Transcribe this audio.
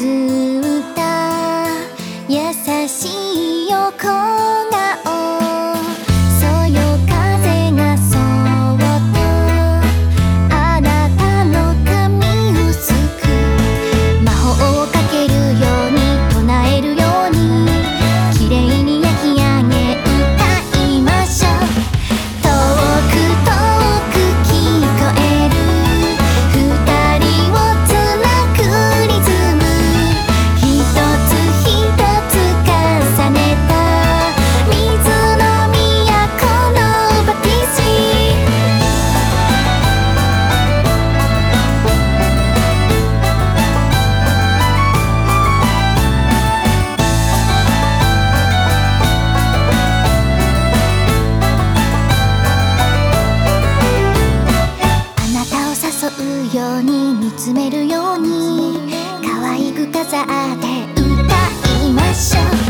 った優しい横顔、そよ風がそっとあなたの髪薄く魔法をかけるように唱えるように綺麗に焼き上げ歌いましょう。遠く遠く聞こえる二人をつなぐリズム、一つ一つ重ねた水の都のパティシー。あなたを誘うように見つめるように可愛く飾って歌いましょう。